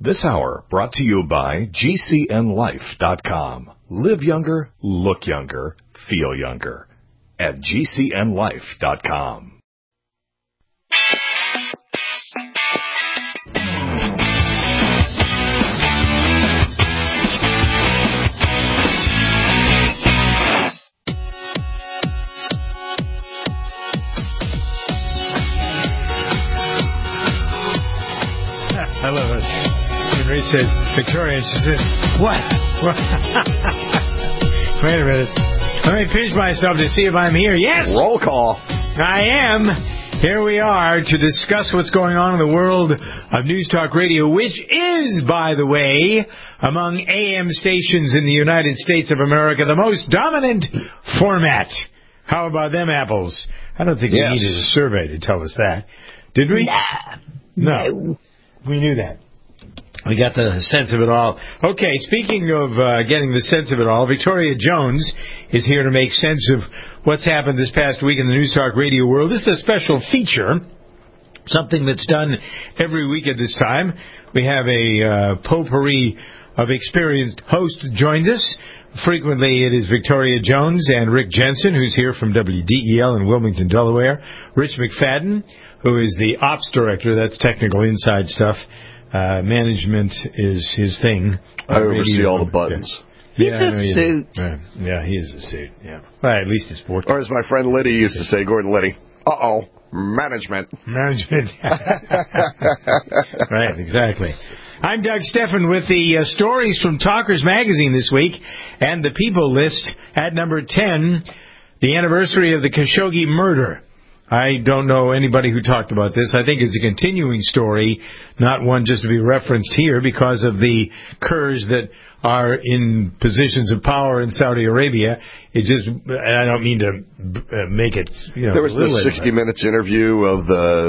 This hour brought to you by GCNLife.com. Live younger, look younger, feel younger at GCNLife.com. I love it. And Rich says, Victoria, and she says, what? Wait a minute. Let me pinch myself to see if I'm here. Yes! Roll call. I am. Here we are to discuss what's going on in the world of News Talk Radio, which is, by the way, among AM stations in the United States of America, the most dominant format. How about them apples? I don't think we needed a survey to tell us that. Did we? No. We knew that. We got the sense of it all. Okay, speaking of getting the sense of it all, Victoria Jones is here to make sense of what's happened this past week in the News Talk Radio world. This is a special feature, something that's done every week at this time. We have a potpourri of experienced hosts joins us. Frequently, it is Victoria Jones and Rick Jensen, who's here from WDEL in Wilmington, Delaware. Rich McFadden, who is the ops director. That's technical inside stuff. Management is his thing. I oversee all the buttons. He's a suit. Yeah, he is a suit. Yeah. Well, at least it's sports. Or as my friend Liddy used to say, Gordon Liddy, management. Management. Right, exactly. I'm Doug Steffen with the stories from Talkers Magazine this week, and the People List at number 10, the anniversary of the Khashoggi murder. I don't know anybody who talked about this. I think it's a continuing story, not one just to be referenced here because of the Kurds that are in positions of power in Saudi Arabia. It just, I don't mean to make it, There was the 60 Minutes interview of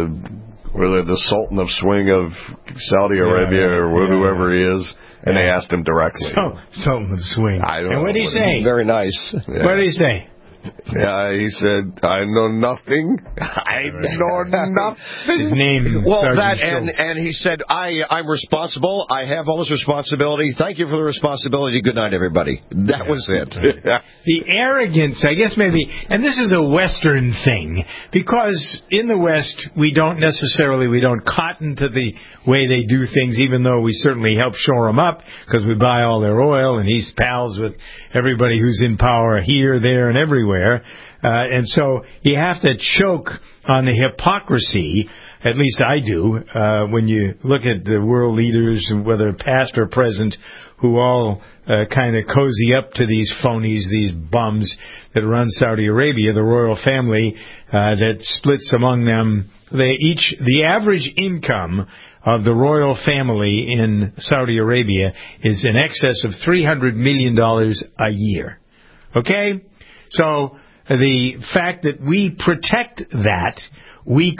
the Sultan of Swing of Saudi Arabia or whoever he is, and they asked him directly. Sultan of Swing. I don't know. And what did he say? Very nice. Yeah. What did he say? Yeah, he said, I know nothing. I know nothing. His name. Well, that, and he said, I'm responsible. I have all this responsibility. Thank you for the responsibility. Good night, everybody. That was it. The arrogance, I guess maybe, and this is a Western thing, because in the West, we don't cotton to the way they do things, even though we certainly help shore them up, because we buy all their oil, and he's pals with everybody who's in power here, there, and everywhere. And so you have to choke on the hypocrisy, at least I do, when you look at the world leaders, whether past or present, who all kind of cozy up to these phonies, these bums that run Saudi Arabia, the royal family that splits among them. The average income of the royal family in Saudi Arabia is in excess of $300 million a year. Okay? So the fact that we protect that, the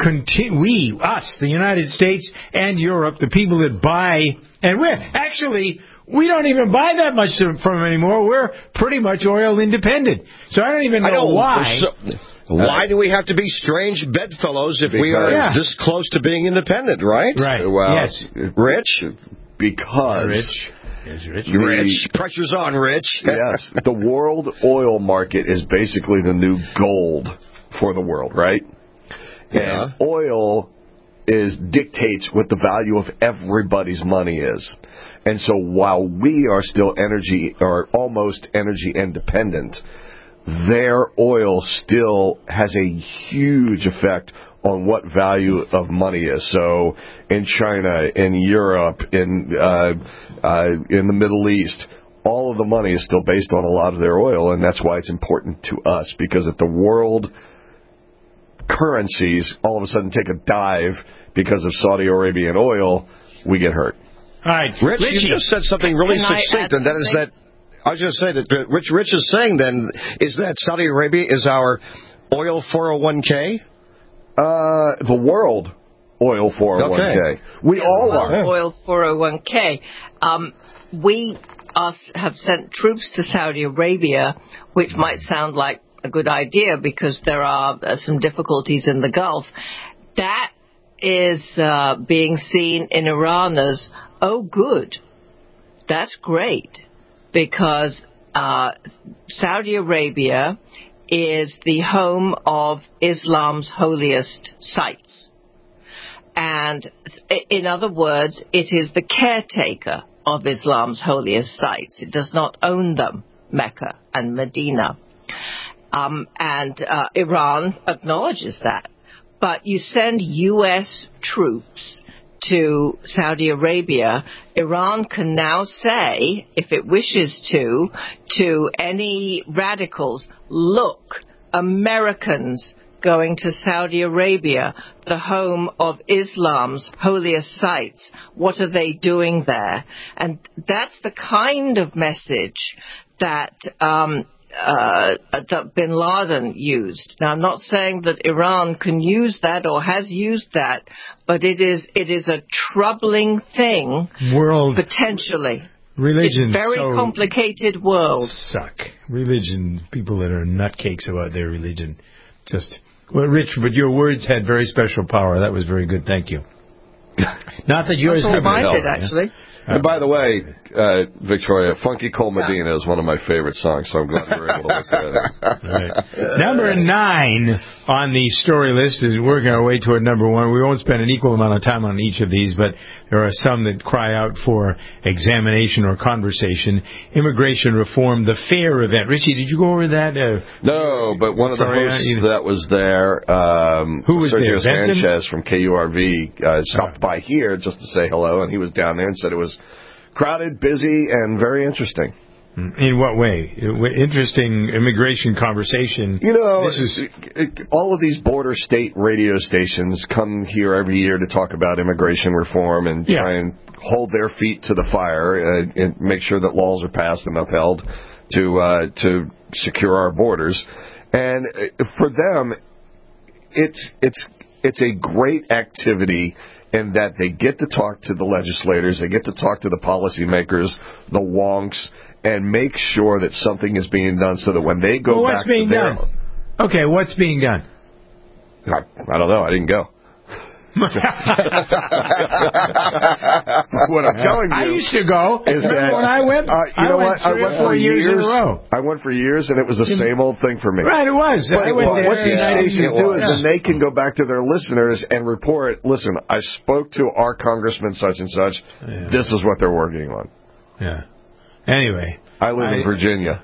United States and Europe, the people that buy, and we don't even buy that much from them anymore. We're pretty much oil independent. So I don't even know why. Why do we have to be strange bedfellows if we are this close to being independent, right? Right. Well, yes. Rich? Because... Rich. Pressure's on, Rich. Yes. The world oil market is basically the new gold for the world, right? Yeah. And oil dictates what the value of everybody's money is. And so while we are still almost energy independent, their oil still has a huge effect on what value of money is. So in China, in Europe, in the Middle East, all of the money is still based on a lot of their oil, and that's why it's important to us, because if the world currencies all of a sudden take a dive because of Saudi Arabian oil, we get hurt. All right. Rich, you just said something really succinct, and that is that, I was going to say that Rich is saying then, is that Saudi Arabia is our oil 401k? The world oil 401k. Okay. We all are. Oil 401k. We have sent troops to Saudi Arabia, which might sound like a good idea because there are some difficulties in the Gulf. That is being seen in Iran as oh, good, that's great, because Saudi Arabia is the home of Islam's holiest sites. And in other words, it is the caretaker of Islam's holiest sites. It does not own them, Mecca and Medina. And Iran acknowledges that. But you send U.S. troops to Saudi Arabia, Iran can now say, if it wishes to any radicals, look, Americans going to Saudi Arabia, the home of Islam's holiest sites. What are they doing there? And that's the kind of message that that bin Laden used. Now, I'm not saying that Iran can use that or has used that, but it is a troubling thing. World potentially. Religion. It's a very complicated world. Suck. Religion. People that are nutcakes about their religion. Well, Rich, but your words had very special power. That was very good. Thank you. Not that yours did, actually. And by the way, Victoria, Funky Cole Medina is one of my favorite songs, so I'm glad we were able to look at it. Right. Number 9 on the story list is working our way toward number 1. We won't spend an equal amount of time on each of these, but there are some that cry out for examination or conversation. Immigration reform, the FAIR event. Richie, did you go over that? No, but one of the hosts that was there, who was Sergio there? Sanchez from KURV, stopped by here just to say hello, and he was down there and said it was crowded, busy, and very interesting. In what way? Interesting immigration conversation. You know, all of these border state radio stations come here every year to talk about immigration reform and try and hold their feet to the fire and make sure that laws are passed and upheld to secure our borders. And for them, it's a great activity in that they get to talk to the legislators, they get to talk to the policymakers, the wonks, and make sure that something is being done so that when they go back to their... Okay, what's being done? I don't know. I didn't go. What I'm telling you, I used to go. Is that when I went? You know what? I went for years in a row. I went for years, and it was the same old thing for me. Right, it was. But what these stations do is then they can go back to their listeners and report, listen, I spoke to our congressman such and such. Yeah. This is what they're working on. Yeah. Anyway. I live in Virginia.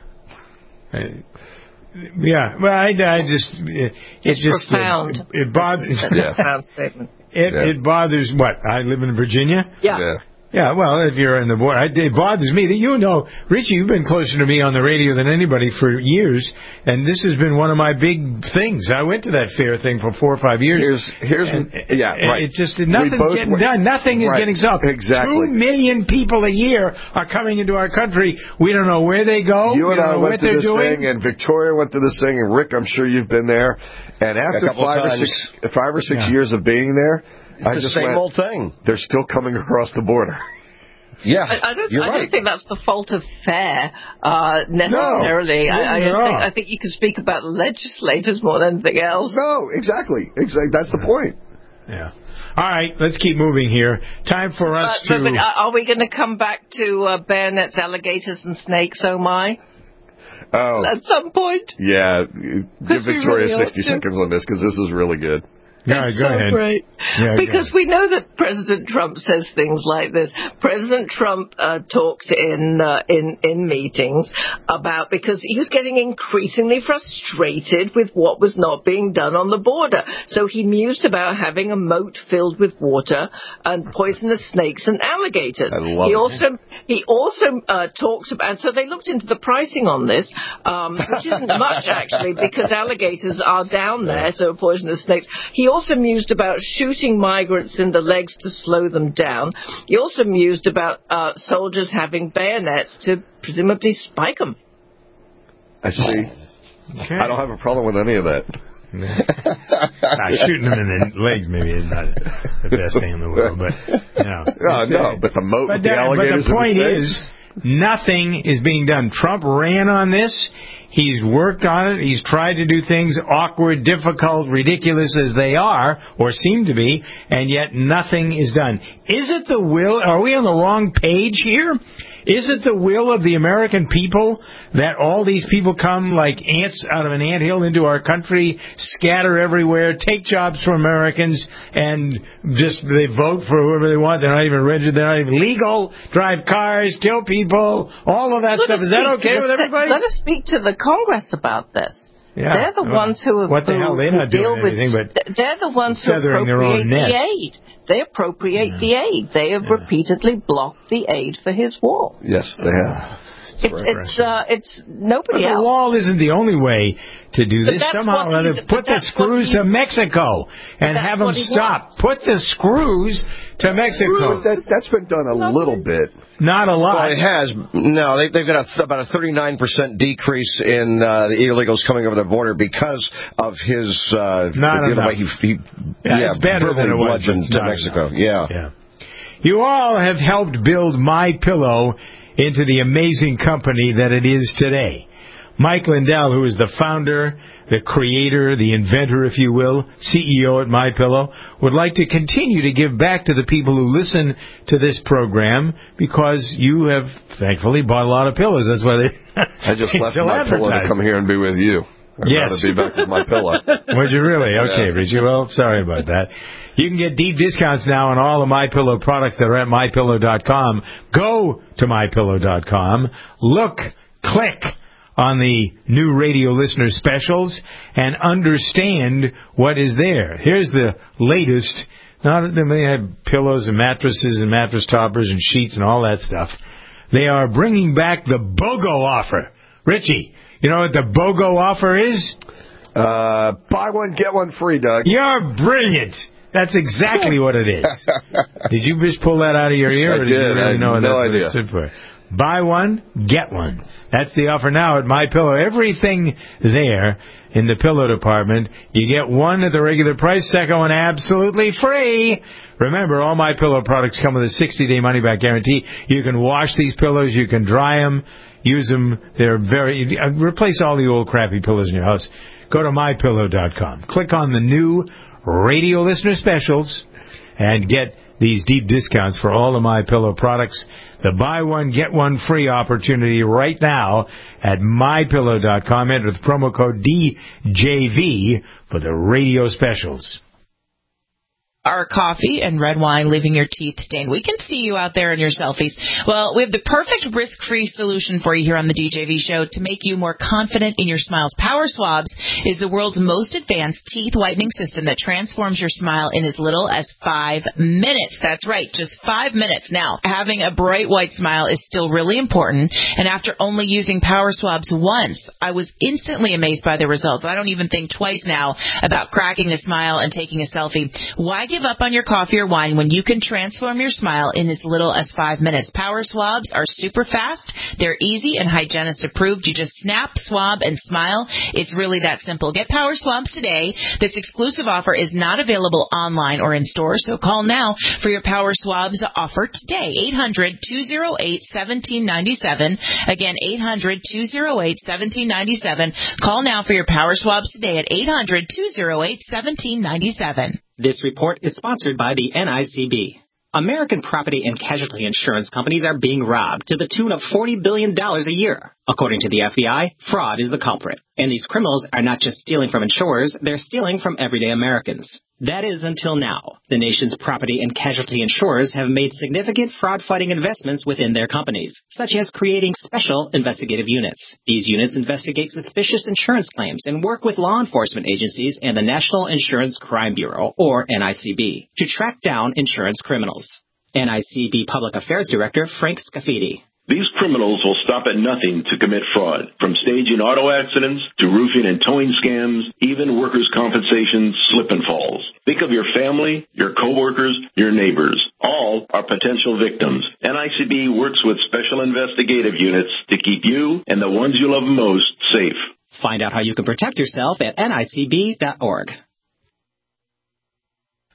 Yeah, well, I just... It's just profound. It bothers... That's a profound statement. It bothers what? I live in Virginia? Yeah. Yeah, well, if you're in the border, it bothers me that Richie, you've been closer to me on the radio than anybody for years, and this has been one of my big things. I went to that FAIR thing for 4 or 5 years. Right. It just nothing's getting done. Nothing is getting solved. Exactly. 2 million people a year are coming into our country. We don't know where they go. You and I went to this doing. thing, and Victoria went to this thing, and Rick, I'm sure you've been there. And after 5 or 6 years of being there. It's the same old thing. They're still coming across the border. Yeah, I don't think that's the fault of FAIR necessarily. No, I think you can speak about legislators more than anything else. No, exactly. That's the point. Yeah. All right, let's keep moving here. Time for us to... But are we going to come back to bayonets, alligators, and snakes, oh my? Oh. At some point? Yeah. Give Victoria 60 seconds on this, because this is really good. Yeah, go ahead. Great. Yeah, because we know that President Trump says things like this. President Trump talked in meetings about, because he was getting increasingly frustrated with what was not being done on the border. So he mused about having a moat filled with water and poisonous snakes and alligators. I love it. He also talked about, so they looked into the pricing on this, which isn't much actually, because alligators are down there, so poisonous snakes. He also mused about shooting migrants in the legs to slow them down. He also mused about soldiers having bayonets to presumably spike them. I see. Okay. I don't have a problem with any of that. Shooting them in the legs maybe is not the best thing in the world, but but the moat with the alligators. But the point is, nothing is being done. Trump ran on this. He's worked on it. He's tried to do things awkward, difficult, ridiculous as they are, or seem to be, and yet nothing is done. Is it the will? Are we on the wrong page here? Is it the will of the American people that all these people come like ants out of an anthill into our country, scatter everywhere, take jobs from Americans, and just they vote for whoever they want? They're not even registered. They're not even legal. Drive cars, kill people, all of that stuff. Is that okay with everybody? Let us speak to the Congress about this. Yeah. They're the ones who what the hell? They're not doing anything but they're the ones who appropriate the aid. They appropriate the aid. They have repeatedly blocked the aid for his wall. Yes, they have. It's nobody else. The wall isn't the only way to do this. Somehow put the screws to Mexico and have them stop. Put the screws to Mexico. That's been done a little bit. Not a lot. Well, it has. No, they've got about a 39% decrease in the illegals coming over the border because of his not the enough. way he it's better than it was to Mexico. Yeah. You all have helped build MyPillow into the amazing company that it is today. Mike Lindell, who is the founder, the creator, the inventor, if you will, CEO at MyPillow, would like to continue to give back to the people who listen to this program because you have thankfully bought a lot of pillows. That's why I just left MyPillow to come here and be with you. I'd rather be back with MyPillow. Would you really? Okay, yes. Richie. Well, sorry about that. You can get deep discounts now on all the MyPillow products that are at MyPillow.com. Go to MyPillow.com. Look, click on the new radio listener specials and understand what is there. Here's the latest. They have pillows and mattresses and mattress toppers and sheets and all that stuff. They are bringing back the BOGO offer. Richie, you know what the BOGO offer is? Buy one, get one free, Doug. You're brilliant. That's exactly what it is. Did you just pull that out of your ear? Or did you really know that's what it stood for? Buy one, get one. That's the offer now at MyPillow. Everything there in the pillow department. You get one at the regular price, second one absolutely free. Remember, all MyPillow products come with a 60-day money-back guarantee. You can wash these pillows. You can dry them. Use them. They're replace all the old crappy pillows in your house. Go to MyPillow.com. Click on the new radio listener specials and get these deep discounts for all of MyPillow products. The buy one, get one free opportunity right now at MyPillow.com. Enter the promo code DJV for the radio specials. Our coffee and red wine leaving your teeth stained. We can see you out there in your selfies. Well, we have the perfect risk-free solution for you here on the DJV show to make you more confident in your smiles. Power Swabs is the world's most advanced teeth whitening system that transforms your smile in as little as 5 minutes. That's right, just 5 minutes. Now, having a bright white smile is still really important, and after only using Power Swabs once, I was instantly amazed by the results. I don't even think twice now about cracking a smile and taking a selfie. Why give up on your coffee or wine when you can transform your smile in as little as 5 minutes? Power Swabs are super fast. They're easy and hygienist approved. You just snap, swab, and smile. It's really that simple. Get Power Swabs today. This exclusive offer is not available online or in stores, so call now for your Power Swabs offer today. 800-208-1797. Again, 800-208-1797. Call now for your Power Swabs today at 800-208-1797. This report is sponsored by the NICB. American property and casualty insurance companies are being robbed to the tune of $40 billion a year. According to the FBI, fraud is the culprit. And these criminals are not just stealing from insurers, they're stealing from everyday Americans. That is until now. The nation's property and casualty insurers have made significant fraud-fighting investments within their companies, such as creating special investigative units. These units investigate suspicious insurance claims and work with law enforcement agencies and the National Insurance Crime Bureau, or NICB, to track down insurance criminals. NICB Public Affairs Director Frank Scafidi. These criminals will stop at nothing to commit fraud, from staging auto accidents to roofing and towing scams, even workers' compensation slip and falls. Think of your family, your coworkers, your neighbors. All are potential victims. NICB works with special investigative units to keep you and the ones you love most safe. Find out how you can protect yourself at NICB.org.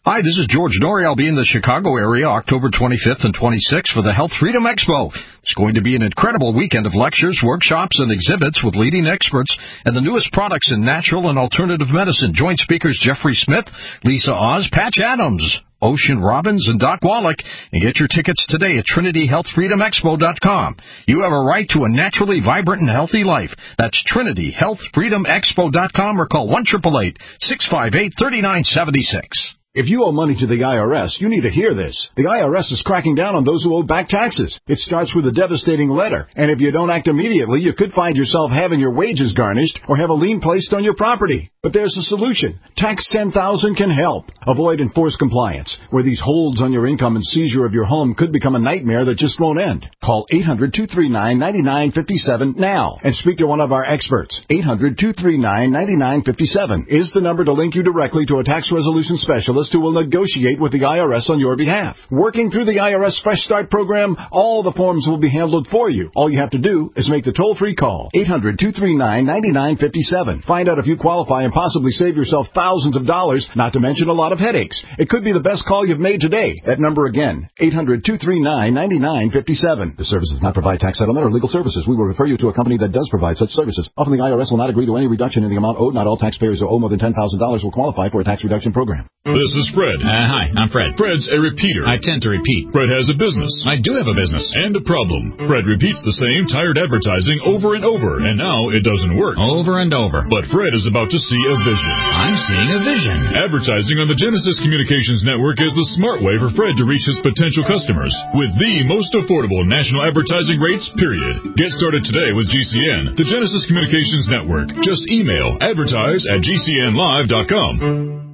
Hi, this is George Norrie. I'll be in the Chicago area October 25th and 26th for the Health Freedom Expo. It's going to be an incredible weekend of lectures, workshops, and exhibits with leading experts and the newest products in natural and alternative medicine. Joint speakers Jeffrey Smith, Lisa Oz, Patch Adams, Ocean Robbins, and Doc Wallach, and get your tickets today at TrinityHealthFreedomExpo.com. You have a right to a naturally vibrant and healthy life. That's TrinityHealthFreedomExpo.com or call 1-888-658-3976. If you owe money to the IRS, you need to hear this. The IRS is cracking down on those who owe back taxes. It starts with a devastating letter, and if you don't act immediately, you could find yourself having your wages garnished or have a lien placed on your property. But there's a solution. Tax 10,000 can help. Avoid enforced compliance, where these holds on your income and seizure of your home could become a nightmare that just won't end. Call 800-239-9957 now and speak to one of our experts. 800-239-9957 is the number to link you directly to a tax resolution specialist who will negotiate with the IRS on your behalf. Working through the IRS Fresh Start program, all the forms will be handled for you. All you have to do is make the toll-free call. 800-239-9957. Find out if you qualify and possibly save yourself thousands of dollars, not to mention a lot of headaches. It could be the best call you've made today. That number again, 800-239-9957. This service does not provide tax settlement or legal services. We will refer you to a company that does provide such services. Often the IRS will not agree to any reduction in the amount owed. Not all taxpayers who owe more than $10,000 will qualify for a tax reduction program. This is Fred. Hi, I'm Fred. Fred's a repeater. I tend to repeat. Fred has a business. I do have a business. And a problem. Fred repeats the same tired advertising over and over, and now it doesn't work. Over and over. But Fred is about to see a vision. I'm seeing a vision. Advertising on the Genesis Communications Network is the smart way for Fred to reach his potential customers with the most affordable national advertising rates, period. Get started today with GCN, the Genesis Communications Network. Just email advertise@gcnlive.com.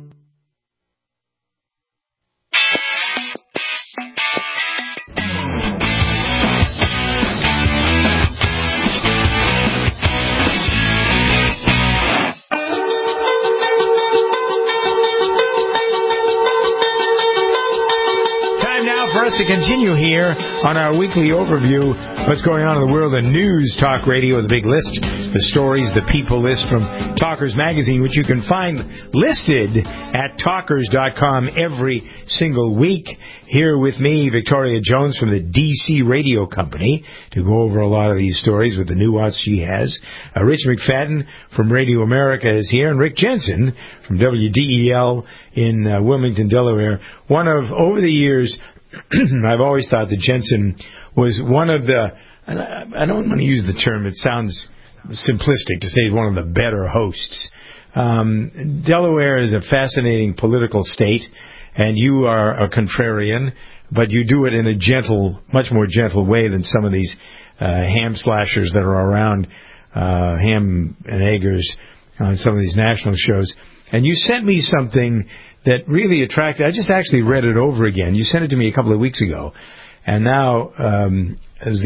For us to continue here on our weekly overview, what's going on in the world of news talk radio with a big list, the stories, the people list from Talkers Magazine, which you can find listed at talkers.com every single week. Here with me, Victoria Jones from the DC Radio Company, to go over a lot of these stories with the nuance she has. Rich McFadden from Radio America is here, and Rick Jensen from WDEL in Wilmington, Delaware. One of, over the years, I've always thought that Jensen was one of the, I don't want to use the term, it sounds simplistic to say one of the better hosts. Delaware is a fascinating political state, and you are a contrarian, but you do it in a gentle, much more gentle way than some of these ham slashers that are around, ham and eggers on some of these national shows. And you sent me something that really attracted. I just actually read it over again. You sent it to me a couple of weeks ago, and now I'm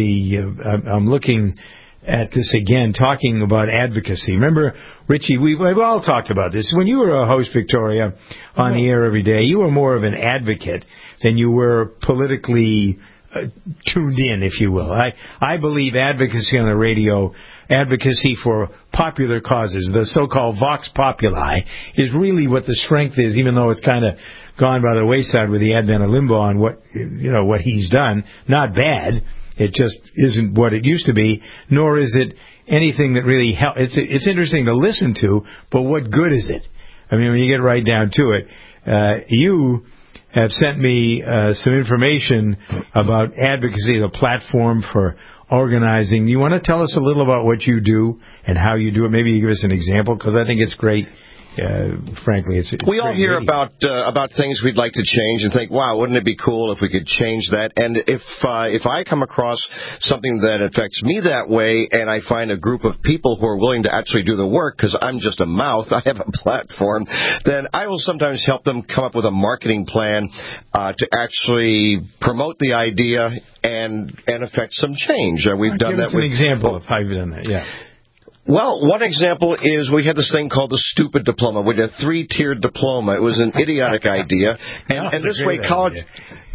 looking at this again, talking about advocacy. Remember, Richie, we've all talked about this. When you were a host, Victoria, on the air every day, you were more of an advocate than you were politically tuned in, if you will. I believe advocacy on the radio, advocacy for popular causes, the so-called vox populi, is really what the strength is, even though it's kind of gone by the wayside with the advent of Limbaugh and what he's done. Not bad. It just isn't what it used to be, nor is it anything that really helps. It's interesting to listen to, but what good is it? I mean, when you get right down to it, you have sent me some information about advocacy, the platform for organizing. You want to tell us a little about what you do and how you do it? Maybe you give us an example, because I think it's great. Frankly, it's we all hear about things we'd like to change and think, wow, wouldn't it be cool if we could change that? And if I come across something that affects me that way, and I find a group of people who are willing to actually do the work, because I'm just a mouth, I have a platform, then I will sometimes help them come up with a marketing plan to actually promote the idea and affect some change. We've done that. Give us an example of how you've done that. Yeah. Well, one example is we had this thing called the stupid diploma. We did a 3-tiered diploma. It was an idiotic idea. And this way,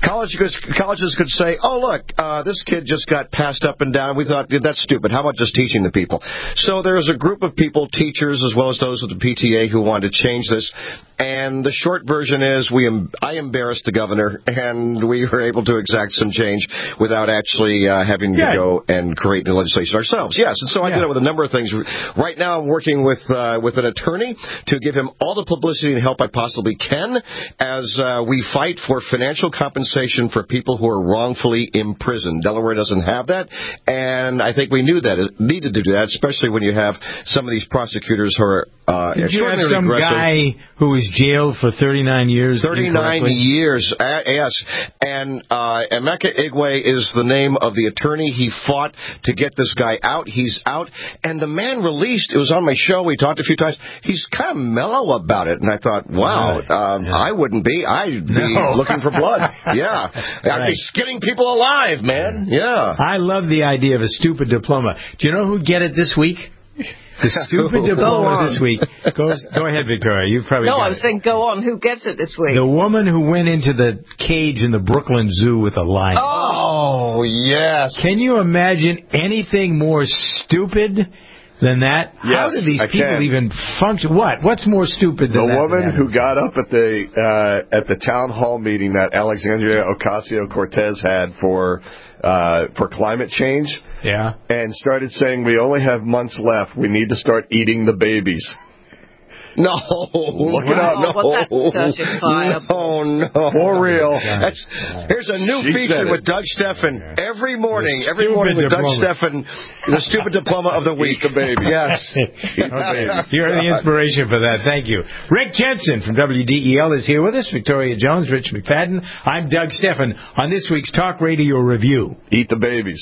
Colleges could say, oh, look, this kid just got passed up and down. We thought, that's stupid. How about just teaching the people? So there's a group of people, teachers, as well as those of the PTA, who wanted to change this. And the short version is I embarrassed the governor, and we were able to exact some change without actually having to go and create new legislation ourselves. Yes, and so I did it with a number of things. Right now I'm working with an attorney to give him all the publicity and help I possibly can as we fight for financial compensation for people who are wrongfully imprisoned. Delaware doesn't have that, and I think we needed to do that, especially when you have some of these prosecutors who are Did you have extraordinarily some aggressive. Guy who was jailed for 39 years? 39 years, yes. And Emeka Igwe is the name of the attorney. He fought to get this guy out. He's out. And the man released, it was on my show, we talked a few times, he's kind of mellow about it. And I thought, wow, I wouldn't be. I'd be looking for blood. Yeah. I'd be skinning people alive, man. Yeah. I love the idea of a stupid diploma. Do you know who'd get it this week? The stupid diploma this week. Go ahead, Victoria. You've probably I was saying go on. Who gets it this week? The woman who went into the cage in the Brooklyn Zoo with a lion. Oh, yes. Can you imagine anything more stupid than that? Yes, How do these I people can. even function? What's more stupid than that? The woman who got up at the town hall meeting that Alexandria Ocasio-Cortez had for climate change. Yeah. And started saying, we only have months left. We need to start eating the babies. No. Look it up. No. For real. Here's a new feature with Doug Steffen. Every morning with Doug Steffen, the stupid diploma of the week. Eat the baby. Yes. You're the inspiration for that. Thank you. Rick Jensen from WDEL is here with us. Victoria Jones, Rich McFadden. I'm Doug Steffen on this week's Talk Radio Review. Eat the babies.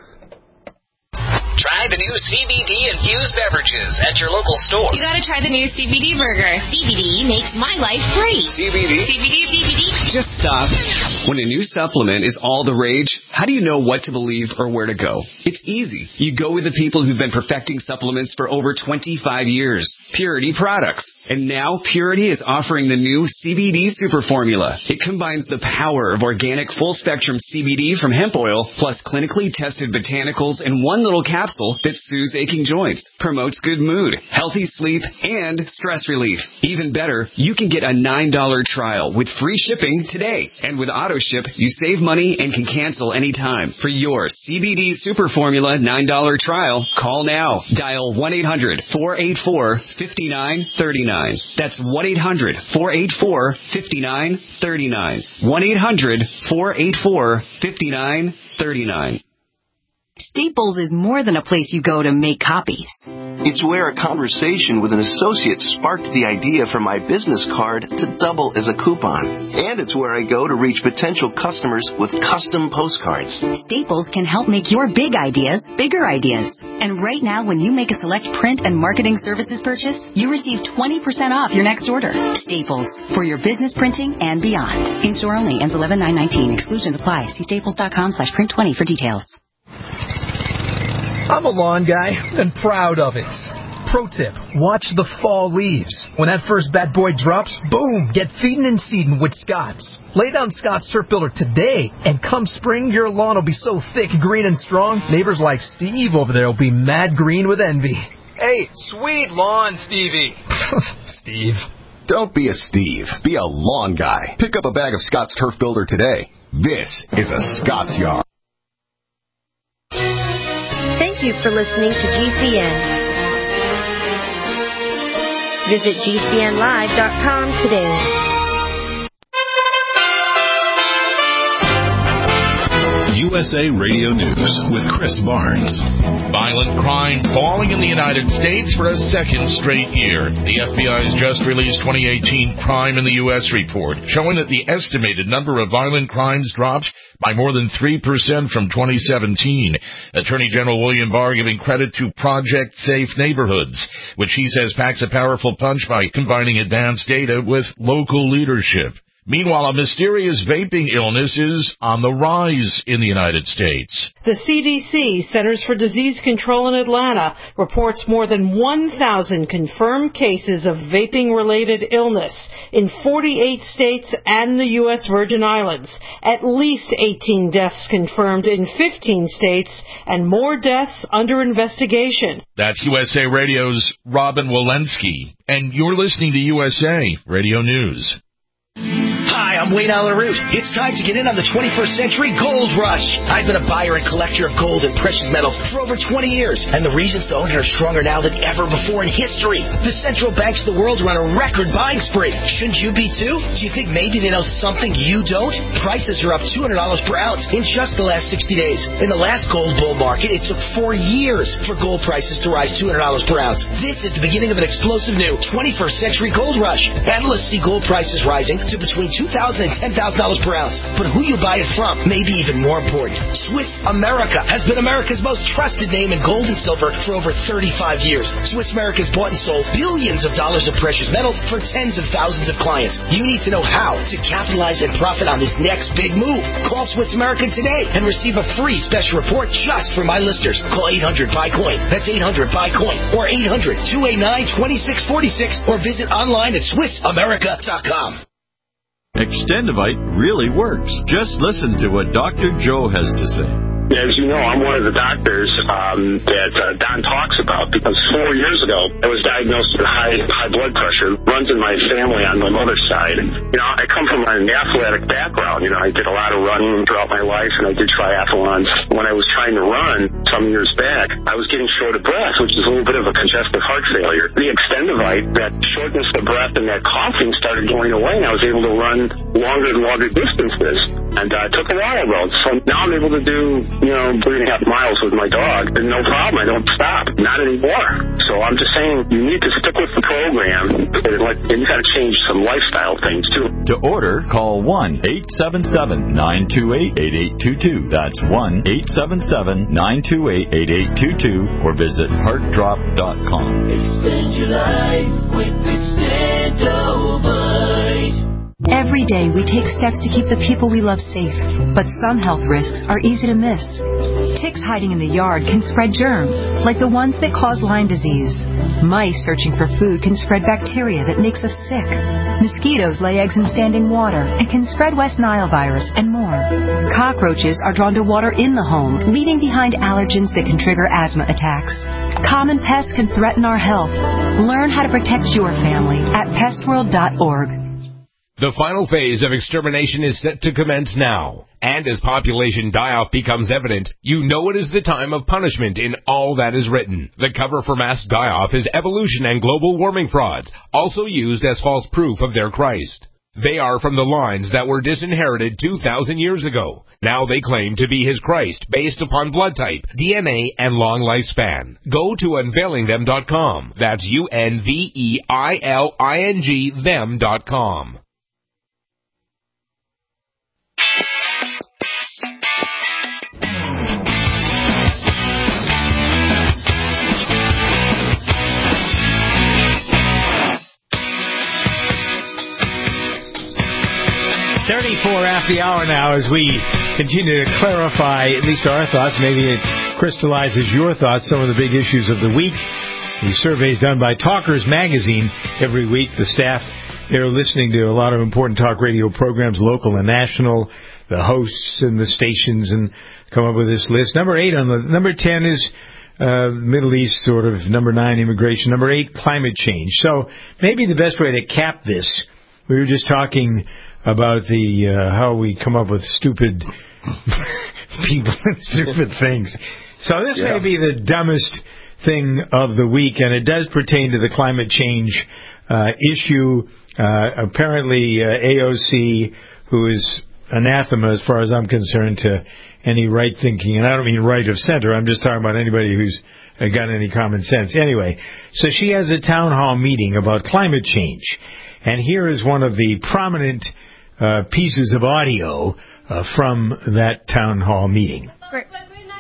Try the new CBD-infused beverages at your local store. You gotta try the new CBD burger. CBD makes my life free. CBD. Just stop. When a new supplement is all the rage, how do you know what to believe or where to go? It's easy. You go with the people who've been perfecting supplements for over 25 years. Purity Products. And now Purity is offering the new CBD Super Formula. It combines the power of organic full-spectrum CBD from hemp oil plus clinically tested botanicals in one little capsule that soothes aching joints, promotes good mood, healthy sleep, and stress relief. Even better, you can get a $9 trial with free shipping today. And with AutoShip, you save money and can cancel anytime. For your CBD Super Formula $9 trial, call now. Dial 1-800-484-5939. That's 1-800-484-5939. 1-800-484-5939. Staples is more than a place you go to make copies. It's where a conversation with an associate sparked the idea for my business card to double as a coupon. And it's where I go to reach potential customers with custom postcards. Staples can help make your big ideas bigger ideas. And right now, when you make a select print and marketing services purchase, you receive 20% off your next order. Staples, for your business printing and beyond. In-store only, ends 11/9/19. Exclusions apply. See staples.com/print20 for details. I'm a lawn guy and proud of it. Pro tip, watch the fall leaves. When that first bad boy drops, boom, get feeding and seeding with Scott's. Lay down Scott's Turf Builder today, and come spring, your lawn will be so thick, green, and strong, neighbors like Steve over there will be mad green with envy. Hey, sweet lawn, Stevie. Steve. Don't be a Steve. Be a lawn guy. Pick up a bag of Scott's Turf Builder today. This is a Scott's Yard. Thank you for listening to GCN. Visit GCNlive.com today. USA Radio News with Chris Barnes. Violent crime falling in the United States for a second straight year. The FBI has just released 2018 Crime in the U.S. report, showing that the estimated number of violent crimes dropped by more than 3% from 2017. Attorney General William Barr giving credit to Project Safe Neighborhoods, which he says packs a powerful punch by combining advanced data with local leadership. Meanwhile, a mysterious vaping illness is on the rise in the United States. The CDC, Centers for Disease Control in Atlanta, reports more than 1,000 confirmed cases of vaping-related illness in 48 states and the U.S. Virgin Islands. At least 18 deaths confirmed in 15 states and more deaths under investigation. That's USA Radio's Robin Walensky, and you're listening to USA Radio News. Hi, I'm Wayne Allen Root. It's time to get in on the 21st century gold rush. I've been a buyer and collector of gold and precious metals for over 20 years, and the reasons to own it are stronger now than ever before in history. The central banks of the world are on a record buying spree. Shouldn't you be too? Do you think maybe they know something you don't? Prices are up $200 per ounce in just the last 60 days. In the last gold bull market, it took 4 years for gold prices to rise $200 per ounce. This is the beginning of an explosive new 21st century gold rush. Analysts see gold prices rising to between $2,000 and $10,000 per ounce. But who you buy it from may be even more important. Swiss America has been America's most trusted name in gold and silver for over 35 years. Swiss America has bought and sold billions of dollars of precious metals for tens of thousands of clients. You need to know how to capitalize and profit on this next big move. Call Swiss America today and receive a free special report just for my listeners. Call 800-BUY-COIN. That's 800-BUY-COIN or 800-289-2646 or visit online at SwissAmerica.com. Extendivite really works. Just listen to what Dr. Joe has to say. As you know, I'm one of the doctors that Don talks about, because 4 years ago I was diagnosed with high blood pressure. It runs in my family on my mother's side. You know, I come from an athletic background. You know, I did a lot of running throughout my life, and I did triathlons. When I was trying to run some years back, I was getting short of breath, which is a little bit of a congestive heart failure. The Extendivite, that shortness of breath and that coughing started going away, and I was able to run longer and longer distances. And I took a while ago. So now I'm able to do 3.5 miles with my dog, and no problem. I don't stop. Not anymore. So I'm just saying, you need to stick with the program, and you got to change some lifestyle things too. To order, call 1-877-928-8822. That's 1-877-928-8822, or visit heartdrop.com. Extend your life with Extendivite. Every day we take steps to keep the people we love safe, but some health risks are easy to miss. Ticks hiding in the yard can spread germs, like the ones that cause Lyme disease. Mice searching for food can spread bacteria that makes us sick. Mosquitoes lay eggs in standing water and can spread West Nile virus and more. Cockroaches are drawn to water in the home, leaving behind allergens that can trigger asthma attacks. Common pests can threaten our health. Learn how to protect your family at pestworld.org. The final phase of extermination is set to commence now. And as population die-off becomes evident, you know it is the time of punishment in all that is written. The cover for mass die-off is evolution and global warming frauds, also used as false proof of their Christ. They are from the lines that were disinherited 2,000 years ago. Now they claim to be his Christ based upon blood type, DNA, and long lifespan. Go to unveilingthem.com. That's UNVEILING them.com. After the hour now, as we continue to clarify at least our thoughts, maybe it crystallizes your thoughts, some of the big issues of the week. The surveys done by Talkers Magazine every week. The staff, they're listening to a lot of important talk radio programs, local and national, the hosts and the stations, and come up with this list. Number 10 is Middle East, sort of. Number 9, immigration. Number 8, climate change. So maybe the best way to cap this, we were just talking about the how we come up with stupid people and stupid things. So this may be the dumbest thing of the week, and it does pertain to the climate change issue. Apparently, AOC, who is anathema, as far as I'm concerned, to any right thinking, and I don't mean right of center, I'm just talking about anybody who's got any common sense. Anyway, so she has a town hall meeting about climate change, and here is one of the prominent pieces of audio from that town hall meeting. But we're not going to be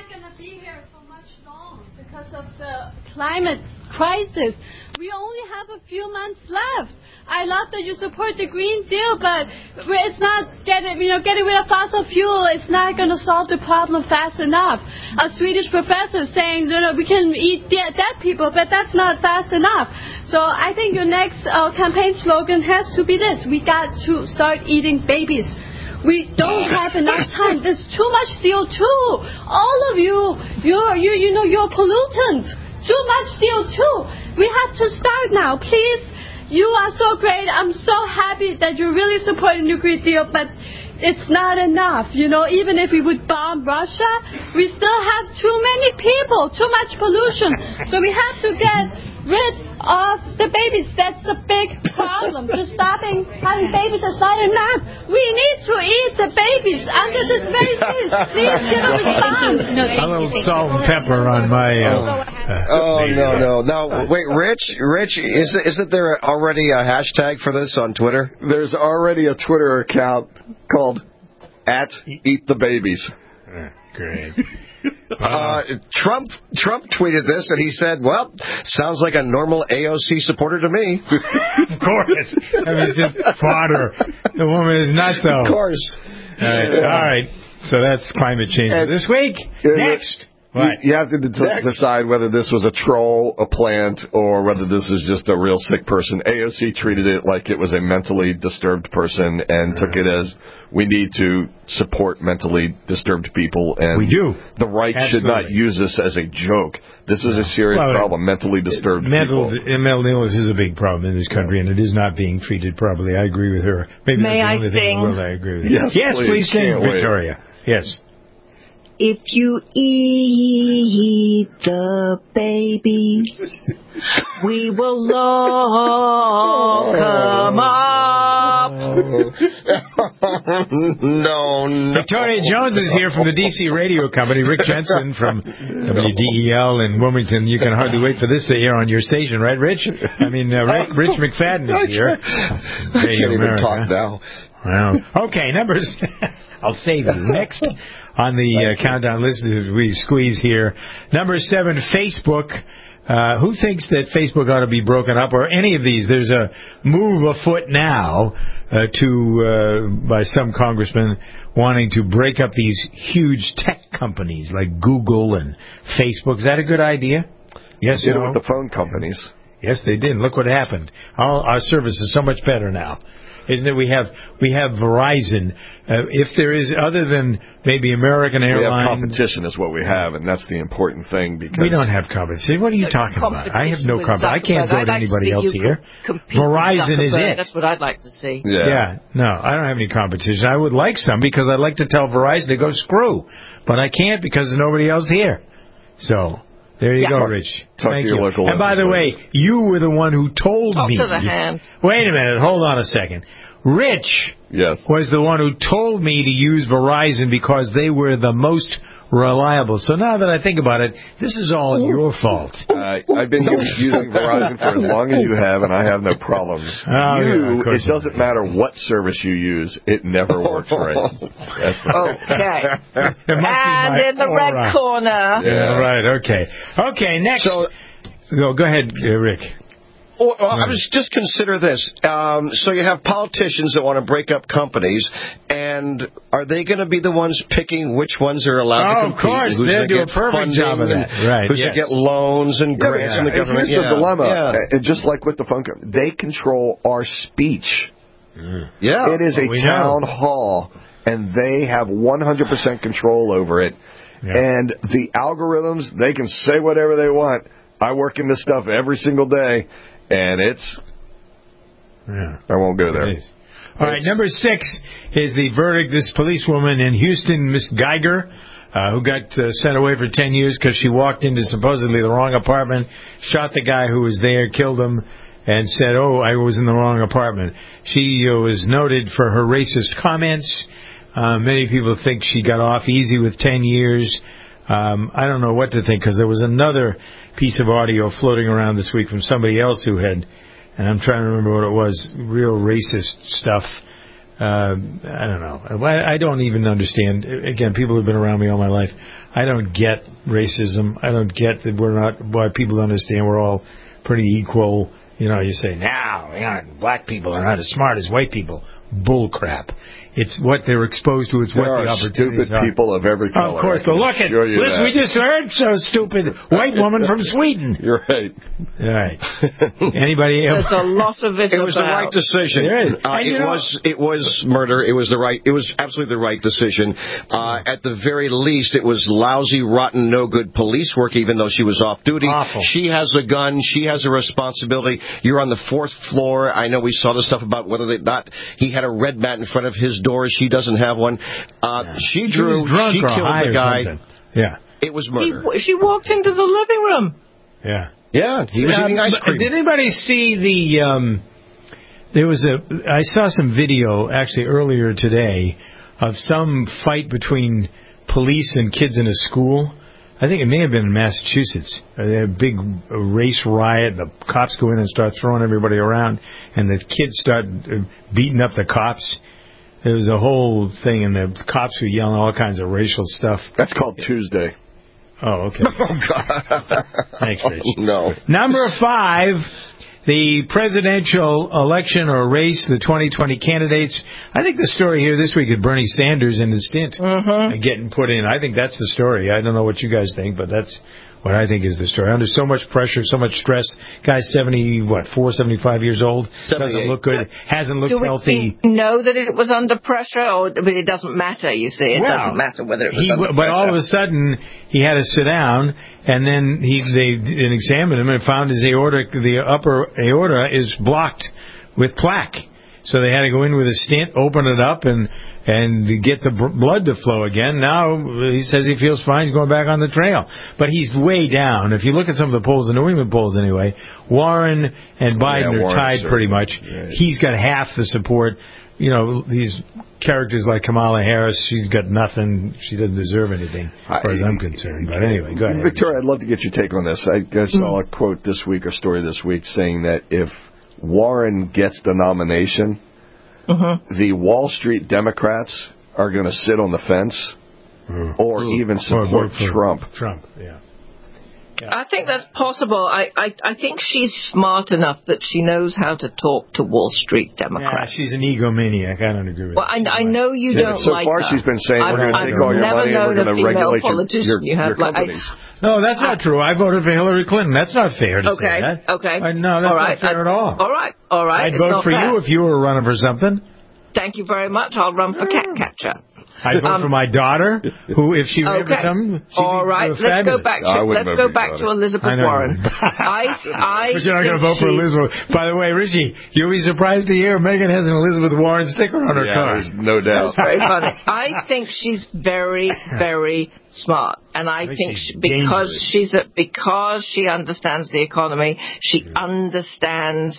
be here for much long because of the climate crisis. We only have a few months left. I love that you support the Green Deal, but it's not getting rid of fossil fuel. It's not going to solve the problem fast enough. A Swedish professor saying, we can eat dead people, but that's not fast enough. So I think your next campaign slogan has to be this: we got to start eating babies. We don't have enough time. There's too much CO2. All of you're a pollutant. Too much CO2. We have to start now, please. You are so great. I'm so happy that you're really supporting the Green Deal, but it's not enough. Even if we would bomb Russia, we still have too many people, too much pollution. So we have to get rid of the babies. That's a big problem. Just stopping having babies is not enough. We need to eat the babies under this very series. Please give a response. A little salt and pepper on my... no. Now, wait, Rich, isn't there already a hashtag for this on Twitter? There's already a Twitter account called @EatTheBabies. Great. Trump tweeted this, and he said, well, sounds like a normal AOC supporter to me. Of course. It's just fodder. The woman is not so. Of course. All right. So that's climate change for this week. Next. You have to decide whether this was a troll, a plant, or whether this is just a real sick person. AOC treated it like it was a mentally disturbed person and took it as we need to support mentally disturbed people. And we do. The right should not use this as a joke. This is a serious problem, mentally disturbed people. Mental illness is a big problem in this country, and it is not being treated properly. I agree with her. Maybe May I that's the only thing in the world I agree with. Yes, please sing, Victoria. Yes. If you eat the babies, we will all come up. No. Victoria Jones is here from the D.C. radio company. Rick Jensen from WDEL in Wilmington. You can hardly wait for this to air on your station, right, Rich? Rich McFadden is here. I can't even talk now. Well, okay, numbers. I'll save you. Next on the countdown list as we squeeze here. Number 7, Facebook. Who thinks that Facebook ought to be broken up, or any of these? There's a move afoot now by some congressmen wanting to break up these huge tech companies like Google and Facebook. Is that a good idea? Yes, they did it with the phone companies. Yes, they did. Look what happened. Our service is so much better now. Isn't it? We have Verizon. If there is, other than maybe American Airlines, we have competition is what we have, and that's the important thing. Because we don't have competition. What are you talking about? I have no competition. I can't go to anybody else here. Verizon is it. That's what I'd like to see. Yeah. No, I don't have any competition. I would like some because I'd like to tell Verizon to go screw, but I can't because there's nobody else here. So. There you go, Rich. Thank you. And by the way, you were the one who told me. To the hand. Wait a minute. Hold on a second. Rich was the one who told me to use Verizon because they were the most reliable. So now that I think about it, this is all your fault. I've been using Verizon for as long as you have, and I have no problems. It doesn't matter what service you use, it never works right. Okay. And in the red corner. Yeah, right. Okay, next. Go ahead, Rick. Well, I was just consider this. So you have politicians that want to break up companies, and are they going to be the ones picking which ones are allowed to compete? Of course, they'll do a perfect job of that. Right? Who's to get loans and grants from the government? Here's the dilemma. Just like with the phone company, they control our speech. Yeah, it is a town hall, and they have 100% control over it. Yeah. And the algorithms, they can say whatever they want. I work in this stuff every single day. And I won't go there. All right, number 6 is the verdict. This policewoman in Houston, Miss Geiger, who got sent away for 10 years because she walked into supposedly the wrong apartment, shot the guy who was there, killed him, and said, I was in the wrong apartment. She was noted for her racist comments. Many people think she got off easy with 10 years. I don't know what to think because there was another piece of audio floating around this week from somebody else who had, and I'm trying to remember what it was, real racist stuff. I don't know. I don't even understand. Again, people who've been around me all my life, I don't get racism. I don't get that why people understand we're all pretty equal. You know, you say, black people are not as smart as white people. Bull crap. It's what they're exposed to. It's what the opportunities stupid people of every color. Of course. But look at, listen, we just heard so stupid white woman from Sweden. You're right. All right. Anybody else? There's a lot of it. It was the right decision. There is. It was murder. It was absolutely the right decision. At the very least, it was lousy, rotten, no good police work, even though she was off duty. Awful. She has a gun. She has a responsibility. You're on the 4th floor. I know we saw the stuff about whether he had a red mat in front of his door. She doesn't have one. She killed the guy. Yeah. It was murder. She walked into the living room. Yeah. Yeah, he was eating ice cream. Did anybody see I saw some video actually earlier today of some fight between police and kids in a school. I think it may have been in Massachusetts. They had a big race riot. The cops go in and start throwing everybody around, and the kids start beating up the cops. There was a whole thing, and the cops were yelling all kinds of racial stuff. That's called Tuesday. Oh, okay. Oh, God. Thanks, Rich. No. Number 5, the presidential election or race, the 2020 candidates. I think the story here this week is Bernie Sanders and his stint getting put in. I think that's the story. I don't know what you guys think, but that's what I think is the story. Under so much pressure, so much stress. Guy's 75 years old. Doesn't look good. Hasn't looked healthy. Do we know that it was under pressure, but it doesn't matter, you see. It doesn't matter whether it was under pressure. But all of a sudden, he had to sit down, and then they examined him and found his aorta, the upper aorta is blocked with plaque. So they had to go in with a stent, open it up, and get the blood to flow again. Now he says he feels fine. He's going back on the trail. But he's way down. If you look at some of the polls, the New England polls anyway, Warren and Biden are tied pretty much. Right. He's got half the support. You know, these characters like Kamala Harris, she's got nothing. She doesn't deserve anything, as far as I'm concerned. But anyway, go ahead. Victoria, I'd love to get your take on this. I saw a quote this week, or story this week, saying that if Warren gets the nomination, the Wall Street Democrats are going to sit on the fence or even support Trump. Yeah. I think that's possible. I think she's smart enough that she knows how to talk to Wall Street Democrats. Yeah, she's an egomaniac. I don't agree with that. Well, I know you don't so like far her. she's been saying we're going to take all your money and we're going to regulate your companies. No, that's not true. I voted for Hillary Clinton. That's not fair to say that. Okay. No, that's not fair at all. All right. I'd vote for you if you were running for something. Thank you very much. I'll run for cat catcher. I'd vote for my daughter, who, if she ran for something, all right, let's go back to Elizabeth Warren. But you're not going to vote for Elizabeth. By the way, Richie, you'll be surprised to hear Megan has an Elizabeth Warren sticker on her car. There's no doubt. That's very funny. I think she's very, very smart, and I think because she understands the economy, she understands.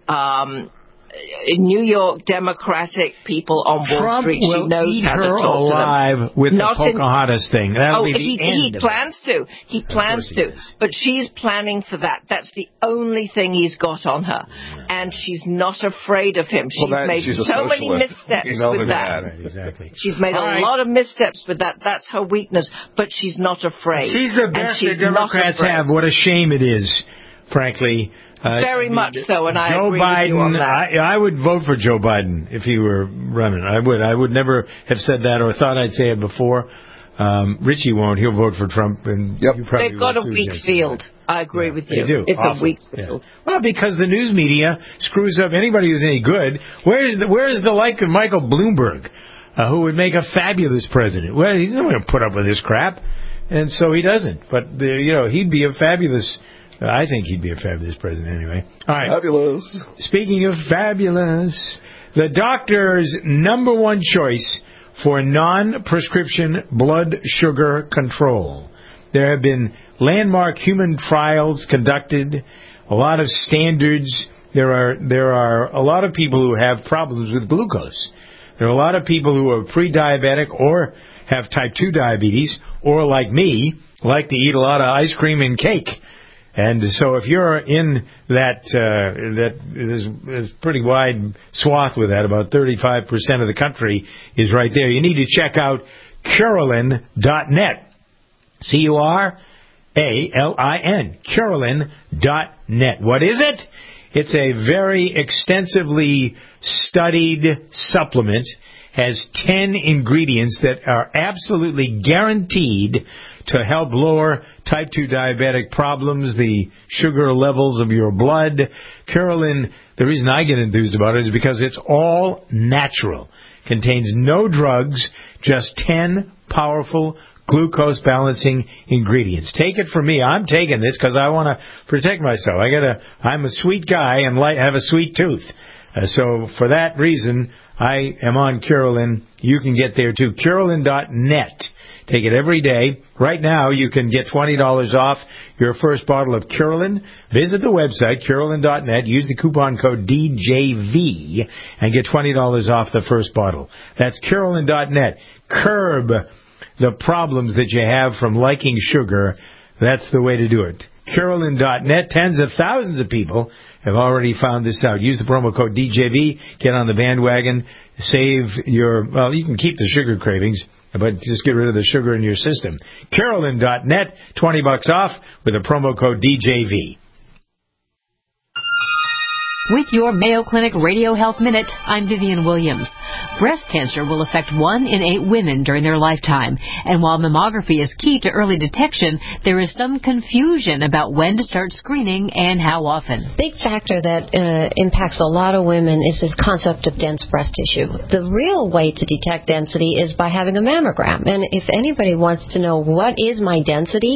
New York Democratic people on Wall Street. She knows how to talk to them. Trump will eat her alive with the Pocahontas thing. That'll be the end. He plans to. He plans to. But she's planning for that. That's the only thing he's got on her. And she's not afraid of him. She's made so many missteps with that. Exactly. She's made a lot of missteps with that. That's her weakness. But she's not afraid. She's the best the Democrats have. What a shame it is, frankly. Very much so, and I agree Biden, with you on that. I would vote for Joe Biden if he were running. I would never have said that or thought I'd say it before. Richie won't. He'll vote for Trump. And you probably they've got a weak field. I agree with you. They do. It's a weak field. Well, because the news media screws up anybody who's any good. Where is the like of Michael Bloomberg, who would make a fabulous president? Well, he's not going to put up with this crap, and so he doesn't. But he'd be a fabulous. I think he'd be a fabulous president anyway. All right. Fabulous. Speaking of fabulous, the doctor's number one choice for non-prescription blood sugar control. There have been landmark human trials conducted, a lot of standards. There are a lot of people who have problems with glucose. There are a lot of people who are pre-diabetic or have type 2 diabetes or, like me, like to eat a lot of ice cream and cake. And so if you're in that there's pretty wide swath with that, about 35% of the country is right there. You need to check out Curalin.net. Curalin. Curalin.net. What is it? It's a very extensively studied supplement. Has 10 ingredients that are absolutely guaranteed to help lower type 2 diabetic problems, the sugar levels of your blood. Curalin, the reason I get enthused about it is because it's all natural. Contains no drugs, just 10 powerful glucose balancing ingredients. Take it from me. I'm taking this because I want to protect myself. I'm a sweet guy and have a sweet tooth. So for that reason, I am on Curalin. You can get there too. Curalin.net. Take it every day. Right now, you can get $20 off your first bottle of Curalin. Visit the website, Curalin.net. Use the coupon code DJV and get $20 off the first bottle. That's Curalin.net. Curb the problems that you have from liking sugar. That's the way to do it. Curalin.net. Tens of thousands of people have already found this out. Use the promo code DJV. Get on the bandwagon. Save you can keep the sugar cravings, but just get rid of the sugar in your system. Curalin.net, $20 off with a promo code DJV. With your Mayo Clinic Radio Health Minute, I'm Vivian Williams. Breast cancer will affect 1 in 8 women during their lifetime. And while mammography is key to early detection, there is some confusion about when to start screening and how often. Big factor that impacts a lot of women is this concept of dense breast tissue. The real way to detect density is by having a mammogram. And if anybody wants to know what is my density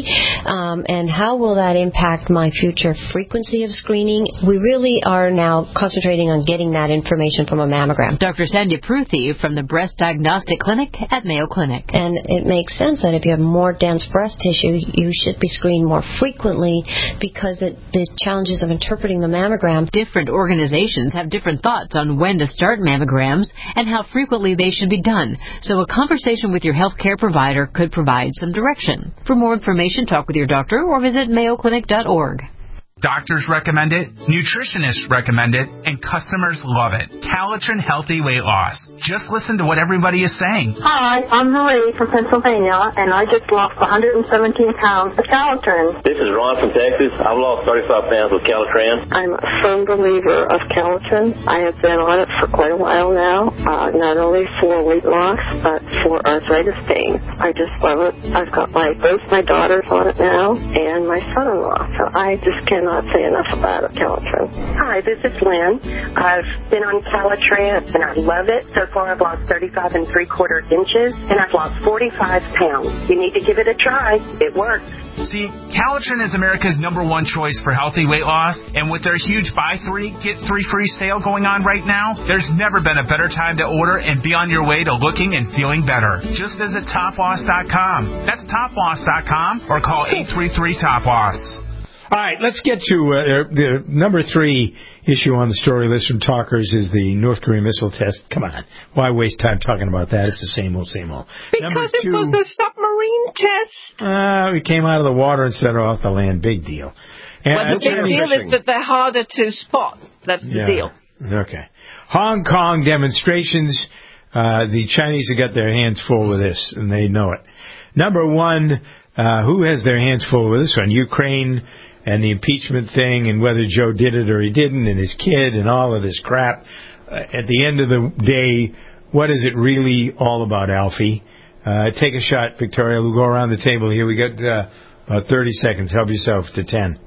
and how will that impact my future frequency of screening, we really are now concentrating on getting that information from a mammogram. Dr. Sandhya Pruthi from the Breast Diagnostic Clinic at Mayo Clinic. And it makes sense that if you have more dense breast tissue, you should be screened more frequently because the challenges of interpreting the mammogram. Different organizations have different thoughts on when to start mammograms and how frequently they should be done. So a conversation with your healthcare provider could provide some direction. For more information, talk with your doctor or visit mayoclinic.org. Doctors recommend it, nutritionists recommend it, and customers love it. Calitrin Healthy Weight Loss. Just listen to what everybody is saying. Hi, I'm Marie from Pennsylvania, and I just lost 117 pounds with Calitrin. This is Ron from Texas. I've lost 35 pounds with Calitrin. I'm a firm believer of Calitrin. I have been on it for quite a while now, not only for weight loss, but for arthritis pain. I just love it. I've got both my daughters on it now, and my son-in-law, so I just cannot say enough about it, Calitrin. Hi, this is Lynn. I've been on Calitrin, and I love it. So far, I've lost 35 3/4 inches, and I've lost 45 pounds. You need to give it a try. It works. See, Calitrin is America's #1 choice for healthy weight loss, and with their huge buy 3, get 3 free sale going on right now, there's never been a better time to order and be on your way to looking and feeling better. Just visit toploss.com. That's toploss.com or call 833-TOP-LOSS. All right, let's get to the number 3 issue on the story list from Talkers is the North Korean missile test. Come on. Why waste time talking about that? It's the same old, same old. Because it was a submarine test. We came out of the water instead of off the land. Big deal. And the big deal is that they're harder to spot. That's the deal. Okay. Hong Kong demonstrations. The Chinese have got their hands full with this, and they know it. Number 1, who has their hands full with this one? Ukraine and the impeachment thing and whether Joe did it or he didn't and his kid and all of this crap. At the end of the day, what is it really all about, Alfie? Take a shot, Victoria. We'll go around the table here. We got about 30 seconds. Help yourself to 10.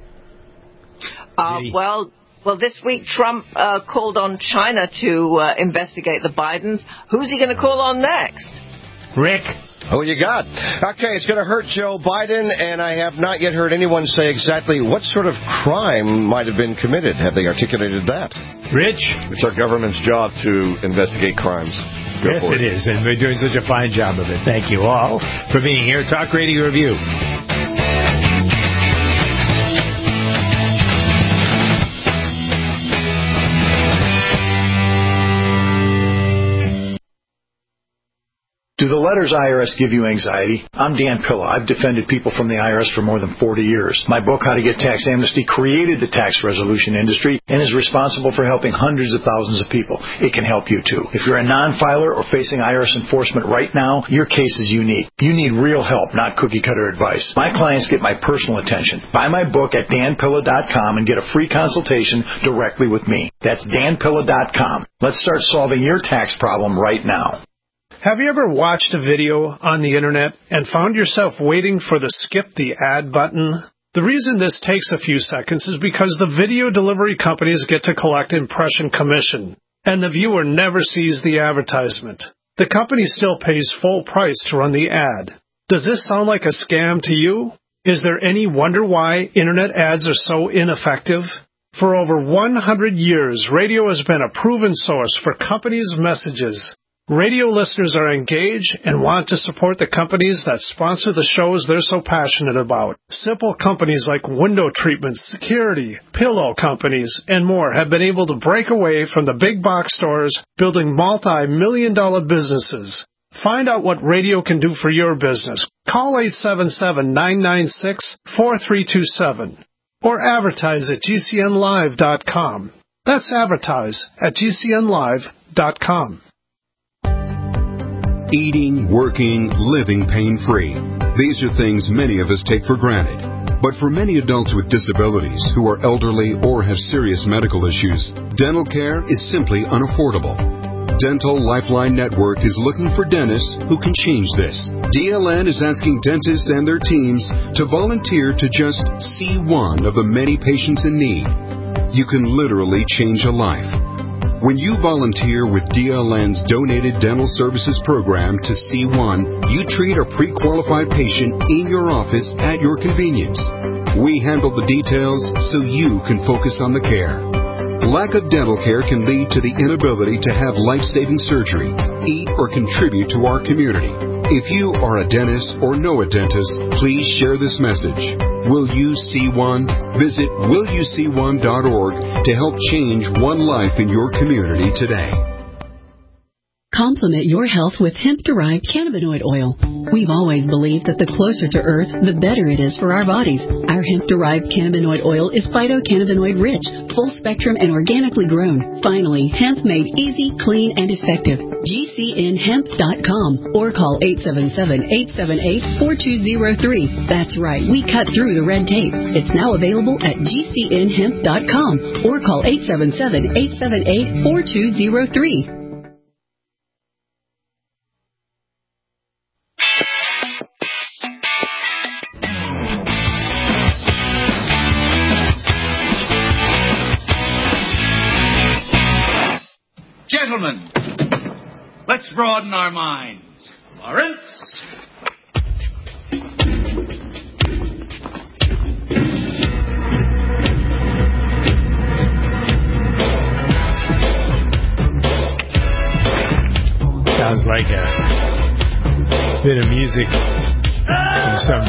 Well, this week Trump called on China to investigate the Bidens. Who's he going to call on next? Rick. Who you got? Okay, it's going to hurt Joe Biden, and I have not yet heard anyone say exactly what sort of crime might have been committed. Have they articulated that? Rich? It's our government's job to investigate crimes. Yes, it is, and we're doing such a fine job of it. Thank you all for being here. Talk Radio Review. Do the letters IRS give you anxiety? I'm Dan Pilla. I've defended people from the IRS for more than 40 years. My book, How to Get Tax Amnesty, created the tax resolution industry and is responsible for helping hundreds of thousands of people. It can help you, too. If you're a non-filer or facing IRS enforcement right now, your case is unique. You need real help, not cookie-cutter advice. My clients get my personal attention. Buy my book at danpilla.com and get a free consultation directly with me. That's danpilla.com. Let's start solving your tax problem right now. Have you ever watched a video on the internet and found yourself waiting for the skip the ad button? The reason this takes a few seconds is because the video delivery companies get to collect impression commission, and the viewer never sees the advertisement. The company still pays full price to run the ad. Does this sound like a scam to you? Is there any wonder why internet ads are so ineffective? For over 100 years, radio has been a proven source for companies' messages. Radio listeners are engaged and want to support the companies that sponsor the shows they're so passionate about. Simple companies like window treatments, security, pillow companies, and more have been able to break away from the big box stores, building multi-million-dollar businesses. Find out what radio can do for your business. Call 877-996-4327 or advertise at GCNlive.com. That's advertise at GCNlive.com. Eating, working, living pain-free. These are things many of us take for granted. But for many adults with disabilities who are elderly or have serious medical issues, dental care is simply unaffordable. Dental Lifeline Network is looking for dentists who can change this. DLN is asking dentists and their teams to volunteer to just see one of the many patients in need. You can literally change a life. When you volunteer with DLN's Donated Dental Services Program to C1, you treat a pre-qualified patient in your office at your convenience. We handle the details so you can focus on the care. Lack of dental care can lead to the inability to have life-saving surgery, eat, or contribute to our community. If you are a dentist or know a dentist, please share this message. Will You See One? Visit willyouseeone.org to help change one life in your community today. Complement your health with hemp-derived cannabinoid oil. We've always believed that the closer to Earth, the better it is for our bodies. Our hemp-derived cannabinoid oil is phytocannabinoid-rich, full-spectrum, and organically grown. Finally, hemp made easy, clean, and effective. GCNhemp.com or call 877-878-4203. That's right, we cut through the red tape. It's now available at GCNhemp.com or call 877-878-4203. Gentlemen, let's broaden our minds. Lawrence? Sounds like a bit of music from some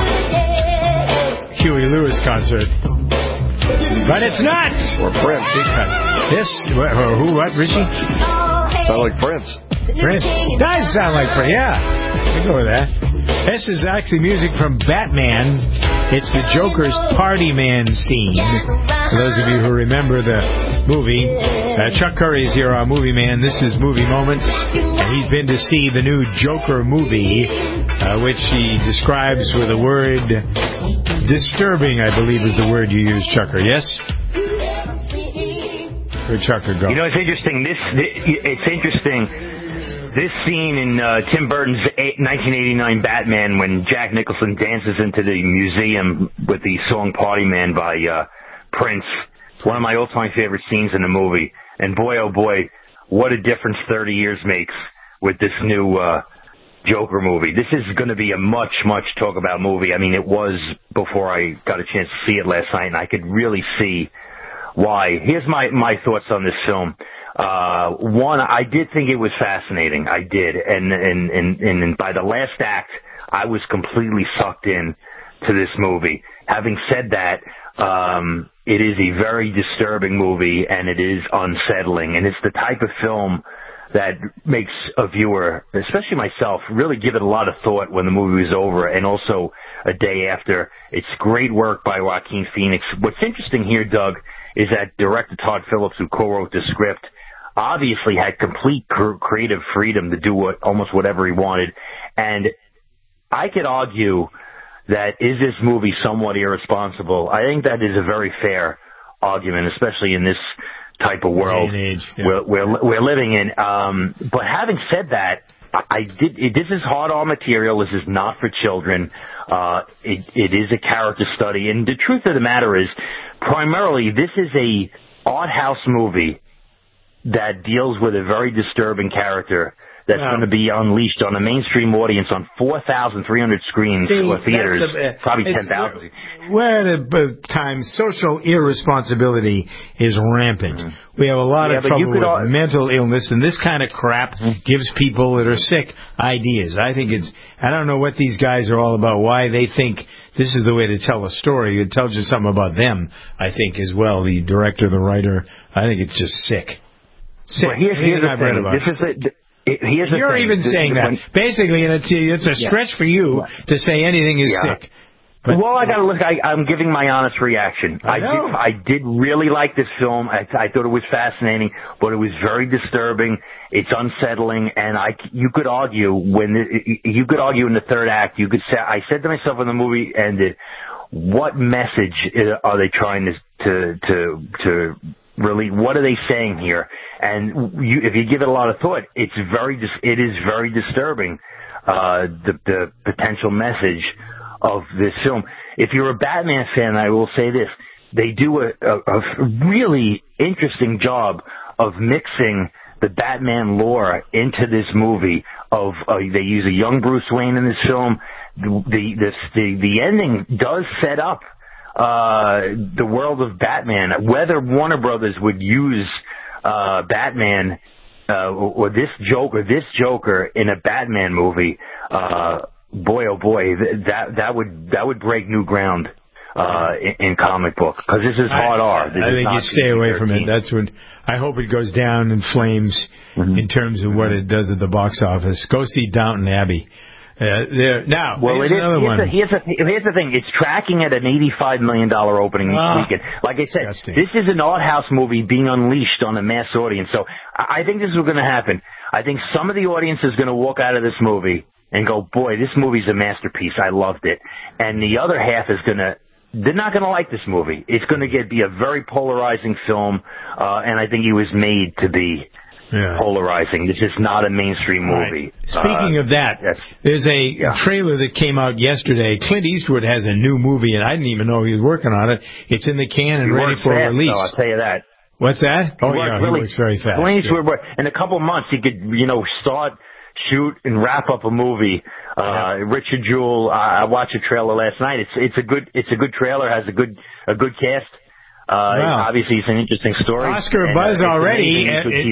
Huey Lewis concert. But it's not! Or Prince. This? Who? What? Richie? Sound like Prince. Prince. Does sound like Prince, yeah. I go with that. This is actually music from Batman. It's the Joker's Party Man scene. For those of you who remember the movie, Chuck Curry is here, our movie man. This is Movie Moments. And he's been to see the new Joker movie, which he describes with the word disturbing, I believe is the word you use, Chucker. Yes? Where'd Chucker go? You know, it's interesting. It's interesting. This scene in Tim Burton's 1989 Batman, when Jack Nicholson dances into the museum with the song Party Man by Prince, it's one of my all-time favorite scenes in the movie. And boy, oh boy, what a difference 30 years makes with this new Joker movie. This is going to be a much talk about movie. I mean, it was before I got a chance to see it last night, and I could really see why. Here's my thoughts on this film. One, I did think it was fascinating. I did. And by the last act, I was completely sucked in to this movie. Having said that, it is a very disturbing movie and it is unsettling. And it's the type of film that makes a viewer, especially myself, really give it a lot of thought when the movie was over and also a day after. It's great work by Joaquin Phoenix. What's interesting here, Doug, is that director Todd Phillips, who co-wrote the script, obviously had complete creative freedom to do almost whatever he wanted. And I could argue that is this movie somewhat irresponsible? I think that is a very fair argument, especially in this type of world we're living in. But having said that, this is hard R material. This is not for children. It is a character study, and the truth of the matter is, primarily, this is a art house movie that deals with a very disturbing character that's going to be unleashed on a mainstream audience on 4,300 screens or theaters, probably 10,000. We're at a time social irresponsibility is rampant. We have a lot of trouble with mental illness, and this kind of crap gives people that are sick ideas. I don't know what these guys are all about, why they think this is the way to tell a story. It tells you something about them, I think, as well. The director, the writer, I think it's just sick. Well, here's the thing. You're even saying that. Basically, it's a stretch for you to say anything is sick. But, well, I gotta look. I'm giving my honest reaction. I did really like this film. I thought it was fascinating, but it was very disturbing. It's unsettling, and you could argue in the third act. You could say, I said to myself when the movie ended, what message are they trying to really, what are they saying here? And if you give it a lot of thought, it is very disturbing, the potential message of this film. If you're a Batman fan, I will say this, they do a really interesting job of mixing the Batman lore into this movie. They use a young Bruce Wayne in this film. The ending does set up the world of Batman. Whether Warner Brothers would use Batman or this Joker in a Batman movie, boy oh boy, that would break new ground in comic book, because this is hard R. I think you stay away from it. That's what I hope it goes down in flames in terms of what it does at the box office. Go see Downton Abbey. Here's the thing. It's tracking at an $85 million opening weekend. Like I said, this is an art house movie being unleashed on a mass audience. So I think this is what's going to happen. I think some of the audience is going to walk out of this movie and go, boy, this movie's a masterpiece. I loved it. And the other half is they're not going to like this movie. It's going to be a very polarizing film, and I think it was made to be polarizing. This is not a mainstream movie. Right. Speaking of that, there's a trailer that came out yesterday. Clint Eastwood has a new movie, and I didn't even know he was working on it. It's in the can and ready for release. I'll tell you that. What's that? He works very fast. Clint Eastwood, in a couple months, he could, start, shoot, and wrap up a movie. Richard Jewell, I watched a trailer last night. It's a good trailer. Has a good cast. Obviously, it's an interesting story. Oscar buzz already.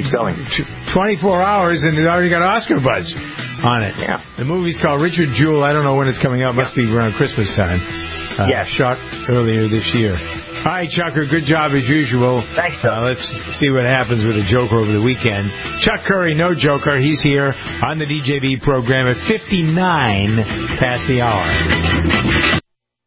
24 hours, and it already got Oscar buzz on it. Yeah. The movie's called Richard Jewell. I don't know when it's coming out. Must be around Christmas time. Shot earlier this year. All right, Chucker, good job as usual. Thanks, let's see what happens with the Joker over the weekend. Chuck Curry, no Joker. He's here on the DJB program at 59 past the hour.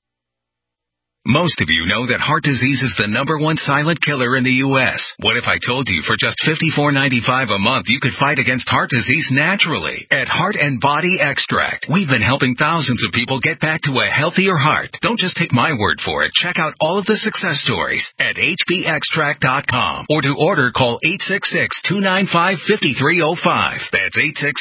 Most of you know that heart disease is the #1 silent killer in the U.S. What if I told you for just $54.95 a month you could fight against heart disease naturally at Heart and Body Extract? We've been helping thousands of people get back to a healthier heart. Don't just take my word for it. Check out all of the success stories at hbextract.com, or to order, call 866-295-5305. That's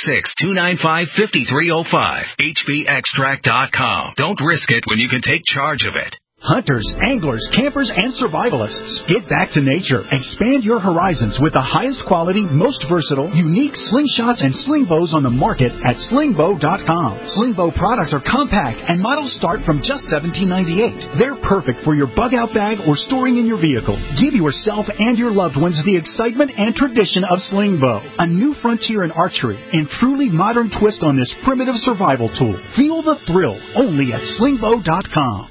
866-295-5305. hbextract.com. Don't risk it when you can take charge of it. Hunters, anglers, campers, and survivalists, get back to nature. Expand your horizons with the highest quality, most versatile, unique slingshots and sling bows on the market at slingbow.com. Slingbow products are compact and models start from just $17.98. They're perfect for your bug out bag or storing in your vehicle. Give yourself and your loved ones the excitement and tradition of Slingbow, a new frontier in archery and truly modern twist on this primitive survival tool. Feel the thrill only at slingbow.com.